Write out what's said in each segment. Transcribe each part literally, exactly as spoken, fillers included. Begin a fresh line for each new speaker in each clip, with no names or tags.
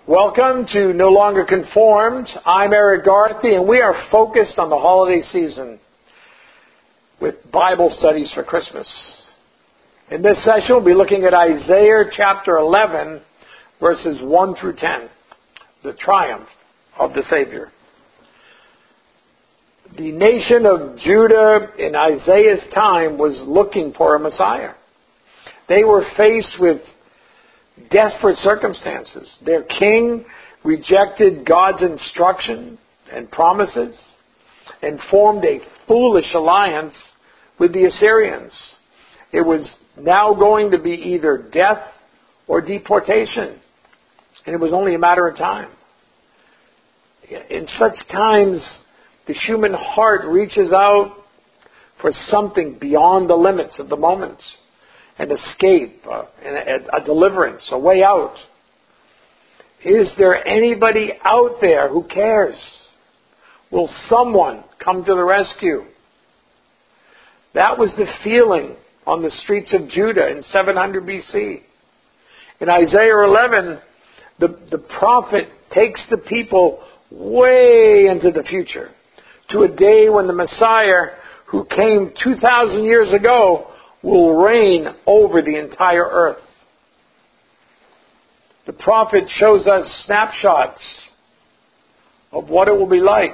Welcome to No Longer Conformed. I'm Eric Garthy, and we are focused on the holiday season with Bible studies for Christmas. In this session, we'll be looking at Isaiah chapter eleven, verses one through ten, the triumph of the Savior. The nation of Judah in Isaiah's time was looking for a Messiah. They were faced with desperate circumstances. Their king rejected God's instruction and promises and formed a foolish alliance with the Assyrians. It was now going to be either death or deportation, and it was only a matter of time. In such times, the human heart reaches out for something beyond the limits of the moment. An escape, uh, a, a deliverance, a way out. Is there anybody out there who cares? Will someone come to the rescue? That was the feeling on the streets of Judah in seven hundred B C. In Isaiah eleven, the, the prophet takes the people way into the future, to a day when the Messiah, who came two thousand years ago, will reign over the entire earth. The prophet shows us snapshots of what it will be like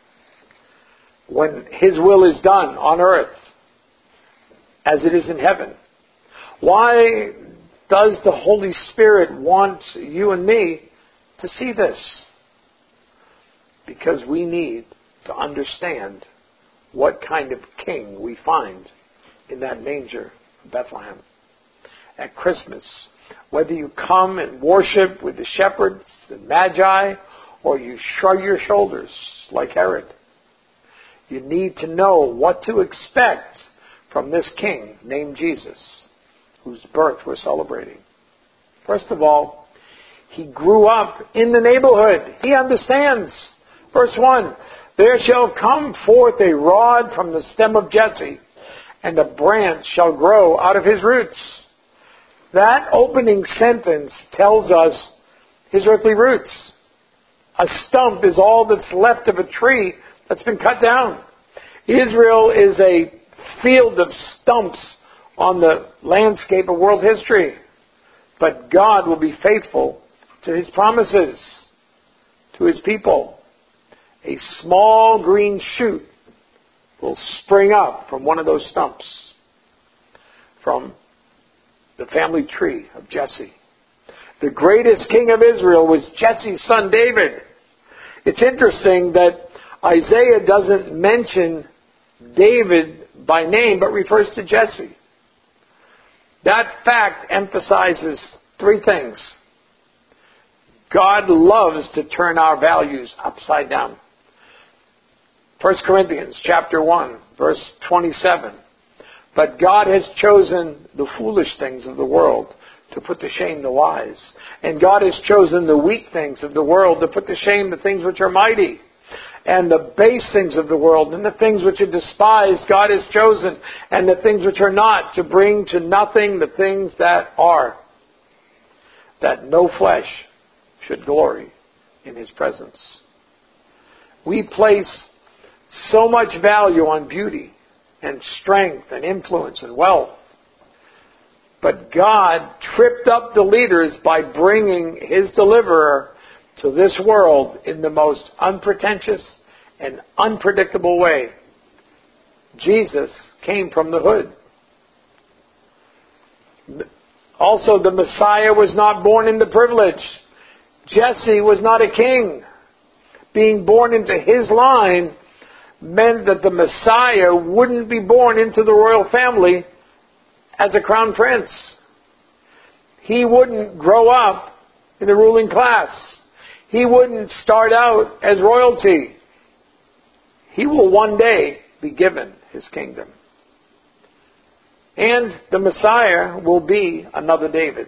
when His will is done on earth as it is in heaven. Why does the Holy Spirit want you and me to see this? Because we need to understand what kind of king we find in that manger of Bethlehem. At Christmas, whether you come and worship with the shepherds and magi, or you shrug your shoulders like Herod, you need to know what to expect from this king named Jesus, whose birth we're celebrating. First of all, He grew up in the neighborhood. He understands. Verse one, there shall come forth a rod from the stem of Jesse, and a branch shall grow out of his roots. That opening sentence tells us his earthly roots. A stump is all that's left of a tree that's been cut down. Israel is a field of stumps on the landscape of world history. But God will be faithful to His promises to His people. A small green shoot will spring up from one of those stumps, from the family tree of Jesse. The greatest king of Israel was Jesse's son David. It's interesting that Isaiah doesn't mention David by name, but refers to Jesse. That fact emphasizes three things. God loves to turn our values upside down. First Corinthians chapter one, verse twenty-seven. But God has chosen the foolish things of the world to put to shame the wise. And God has chosen the weak things of the world to put to shame the things which are mighty. And the base things of the world and the things which are despised, God has chosen. And the things which are not, to bring to nothing the things that are, that no flesh should glory in His presence. We place so much value on beauty and strength and influence and wealth. But God tripped up the leaders by bringing His deliverer to this world in the most unpretentious and unpredictable way. Jesus came from the hood. Also, the Messiah was not born into privilege. Jesse was not a king. Being born into his line meant that the Messiah wouldn't be born into the royal family as a crown prince. He wouldn't grow up in the ruling class. He wouldn't start out as royalty. He will one day be given His kingdom. And the Messiah will be another David.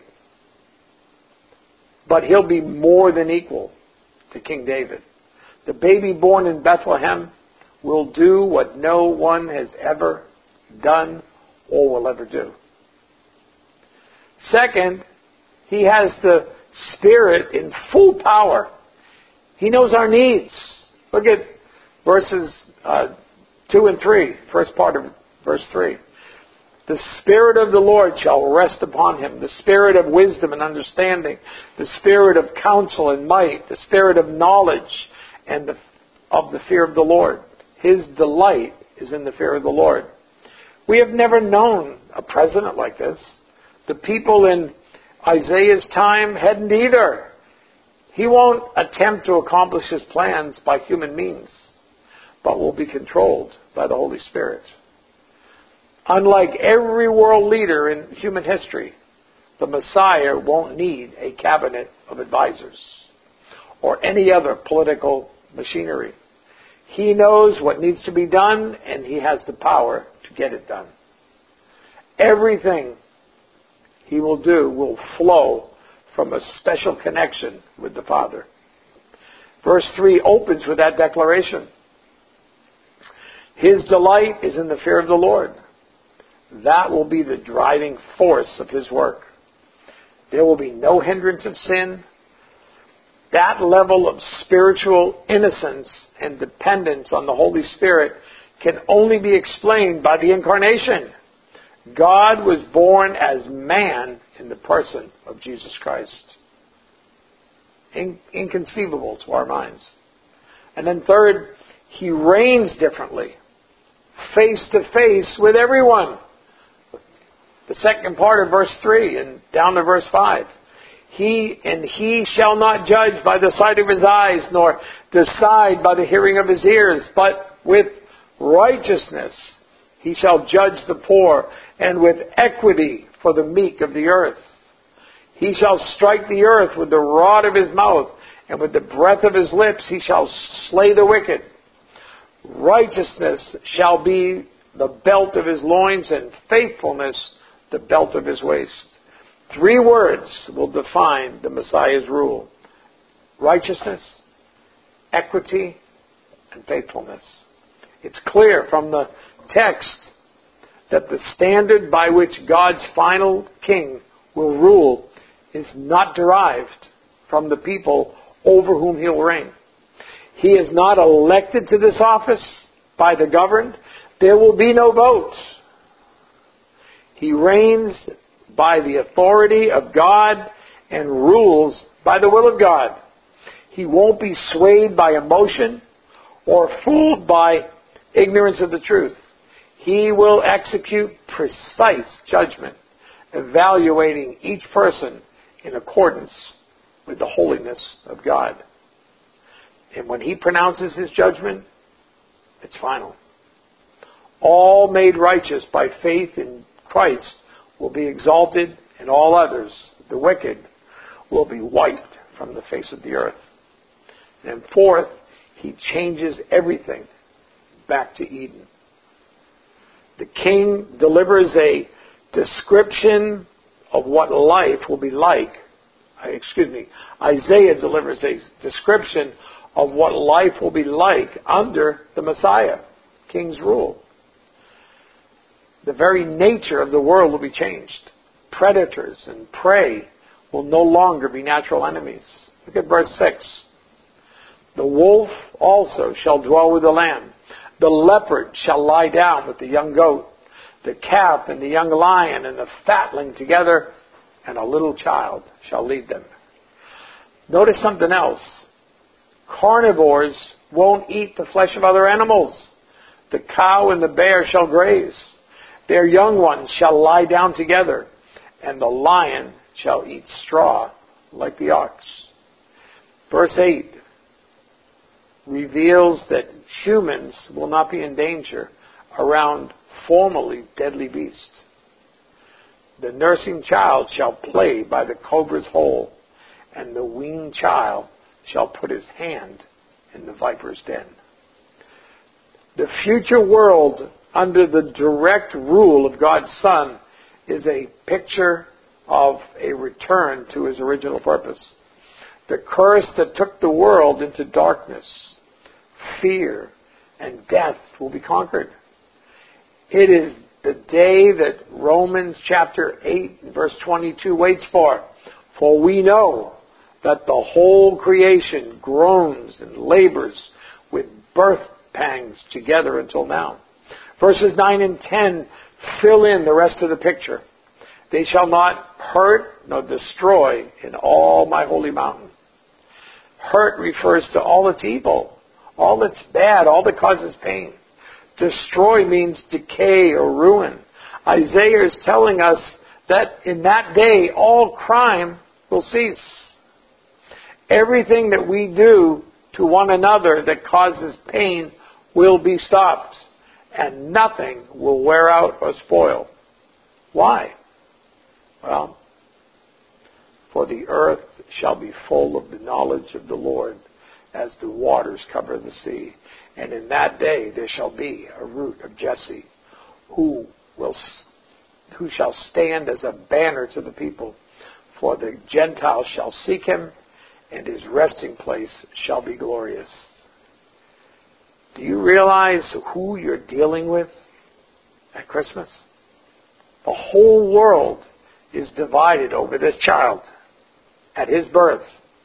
But He'll be more than equal to King David. The baby born in Bethlehem will do what no one has ever done or will ever do. Second, He has the Spirit in full power. He knows our needs. Look at verses uh, two and three, first part of verse three. The Spirit of the Lord shall rest upon him, the Spirit of wisdom and understanding, the Spirit of counsel and might, the Spirit of knowledge and the, of the fear of the Lord. His delight is in the fear of the Lord. We have never known a president like this. The people in Isaiah's time hadn't either. He won't attempt to accomplish his plans by human means, but will be controlled by the Holy Spirit. Unlike every world leader in human history, the Messiah won't need a cabinet of advisors or any other political machinery. He knows what needs to be done, and he has the power to get it done. Everything he will do will flow from a special connection with the Father. Verse three opens with that declaration. His delight is in the fear of the Lord. That will be the driving force of his work. There will be no hindrance of sin. That level of spiritual innocence and dependence on the Holy Spirit can only be explained by the incarnation. God was born as man in the person of Jesus Christ. In, inconceivable to our minds. And then third, he reigns differently, face to face with everyone. The second part of verse three and down to verse five. He and he shall not judge by the sight of his eyes, nor decide by the hearing of his ears, but with righteousness he shall judge the poor, and with equity for the meek of the earth. He shall strike the earth with the rod of his mouth, and with the breath of his lips he shall slay the wicked. Righteousness shall be the belt of his loins, and faithfulness the belt of his waist. Three words will define the Messiah's rule: righteousness, equity, and faithfulness. It's clear from the text that the standard by which God's final king will rule is not derived from the people over whom he'll reign. He is not elected to this office by the governed. There will be no vote. He reigns by the authority of God and rules by the will of God. He won't be swayed by emotion or fooled by ignorance of the truth. He will execute precise judgment, evaluating each person in accordance with the holiness of God. And when he pronounces his judgment, it's final. All made righteous by faith in Christ will be exalted, and all others, the wicked, will be wiped from the face of the earth. And fourth, he changes everything back to Eden. The king delivers a description of what life will be like. Excuse me, Isaiah delivers a description of what life will be like under the Messiah, king's rule. The very nature of the world will be changed. Predators and prey will no longer be natural enemies. Look at verse six. The wolf also shall dwell with the lamb. The leopard shall lie down with the young goat. The calf and the young lion and the fatling together, and a little child shall lead them. Notice something else. Carnivores won't eat the flesh of other animals. The cow and the bear shall graze. Their young ones shall lie down together, and the lion shall eat straw like the ox. Verse eight reveals that humans will not be in danger around formerly deadly beasts. The nursing child shall play by the cobra's hole, and the weaned child shall put his hand in the viper's den. The future world under the direct rule of God's Son is a picture of a return to his original purpose. The curse that took the world into darkness, fear, and death will be conquered. It is the day that Romans chapter eight, verse twenty-two waits for. For we know that the whole creation groans and labors with birth pangs together until now. Verses nine and ten fill in the rest of the picture. They shall not hurt nor destroy in all my holy mountain. Hurt refers to all that's evil, all that's bad, all that causes pain. Destroy means decay or ruin. Isaiah is telling us that in that day all crime will cease. Everything that we do to one another that causes pain will be stopped, and nothing will wear out or spoil. Why? Well, for the earth shall be full of the knowledge of the Lord, as the waters cover the sea. And in that day there shall be a root of Jesse, who will, who shall stand as a banner to the people. For the Gentiles shall seek him, and his resting place shall be glorious. Do you realize who you're dealing with at Christmas? The whole world is divided over this child. At his birth,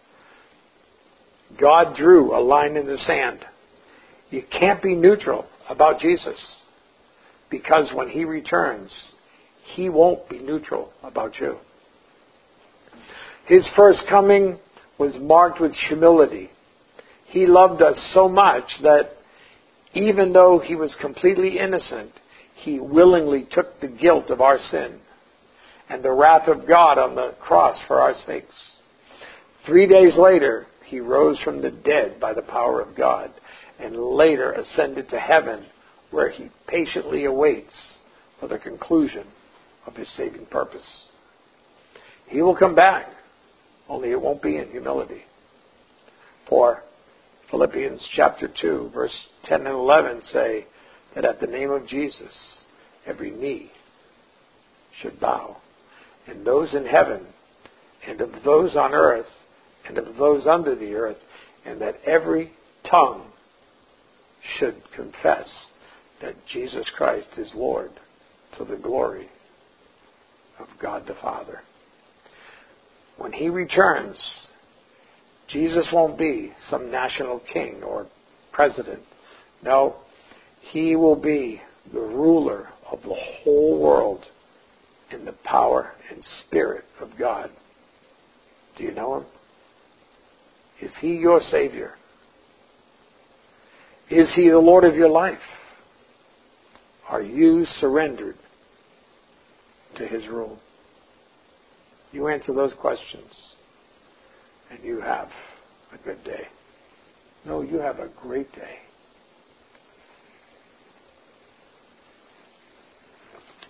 God drew a line in the sand. You can't be neutral about Jesus, because when he returns, he won't be neutral about you. His first coming was marked with humility. He loved us so much that even though he was completely innocent, he willingly took the guilt of our sin and the wrath of God on the cross for our sakes. Three days later, he rose from the dead by the power of God, and later ascended to heaven, where he patiently awaits for the conclusion of his saving purpose. He will come back, only it won't be in humility. For Philippians chapter two, verse ten and eleven say that at the name of Jesus, every knee should bow, and those in heaven, and of those on earth, and of those under the earth, and that every tongue should confess that Jesus Christ is Lord, to the glory of God the Father. When he returns, Jesus won't be some national king or president. No, he will be the ruler of the whole world in the power and spirit of God. Do you know him? Is he your Savior? Is he the Lord of your life? Are you surrendered to his rule? You answer those questions, and you have a good day. No, you have a great day.